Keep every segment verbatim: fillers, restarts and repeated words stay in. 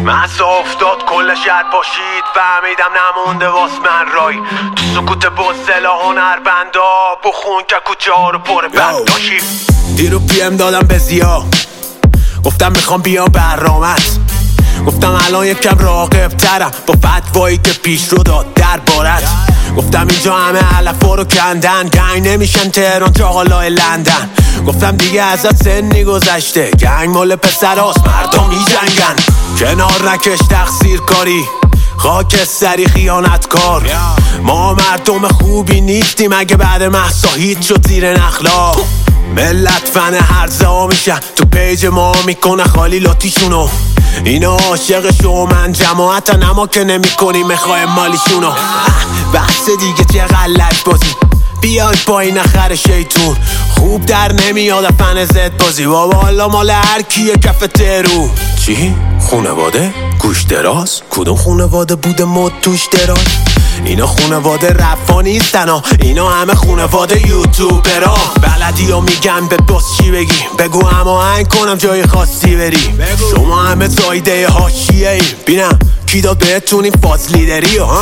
مسا افتاد کل شهر پاشید، فهمیدم نمونده واس من رای. تو سکوت بزدلا هنربندا بخون که کوچه ها رو پر بنداشی. دیرو پیم دادم به زیا، گفتم میخوام بیام برامت. گفتم الان یکم راقب ترم با فتوایی که پیش رو داد در بارت. گفتم اینجا همه علفا رو کندن، گنگ نمیشن تهران چاقالای لندن. گفتم دیگه ازت سنی گذشته، گنگ مال پسراست مردم میجنگن. کنار نکش تقصیر کاری، خاک سری خیانتکار. ما مردم خوبی نیستیم اگه بعد مهسا هیچ شد زیر نخلا. ملت فن هرزه ها میشن تو پیج ما میکنه خالی لاتیشونو. اینا عاشق شو من جماعتن اما که نمی کنیم میخوای مالیشونو. بحث دیگه چه غلط بازی، بیاید با این نخر شیطون. خوب در نمیاد فن زد بازی، بابا حالا مال هر کیه کف ترو. چی؟ خونواده؟ گوش دراز؟ کدوم خونواده بوده مد توش دراز؟ اینا خونواده رفا نیستن ها، اینا همه خونواده یوتیوبرا. بلدی ها میگن به باس چی بگی، بگو اما هنگ کنم جای خاصی بری. بگو. شما همه زایده هاشیه ایم، بینم کی داد بهتونیم فاز لیدری ها.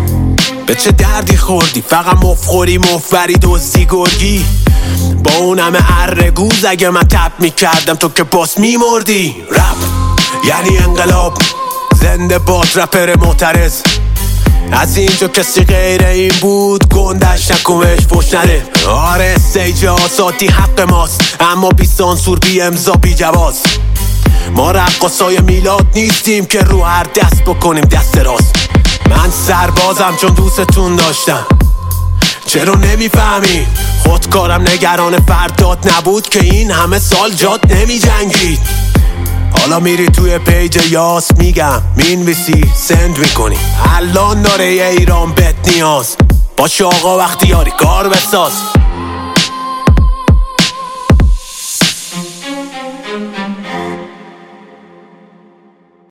به چه دردی خوردی فقط مفخوری مفری دزدی گرگی. با اون همه ارگوز اگه من تپ میکردم تو که باس میمردی. رپ یعنی انقلاب، زنده باد رپر معترض. از اینجا کسی غیر این بود گندش نکومش فش نده. آره سیج آساتی حق ماست، اما بی سانسور بی امضا بی جواز. ما رقصای میلاد نیستیم که رو هر دست بکنیم دست راست. من سربازم چون دوستتون داشتم، چرا نمیفهمی؟ خودکارم نگران فردات نبود که این همه سال جات نمی جنگید. حالا میری توی پیج یاس میگم مینویسی سند میکنی. الان داره یه ایران بهت نیاز، باشه آقا وقتی یاری کار بساز.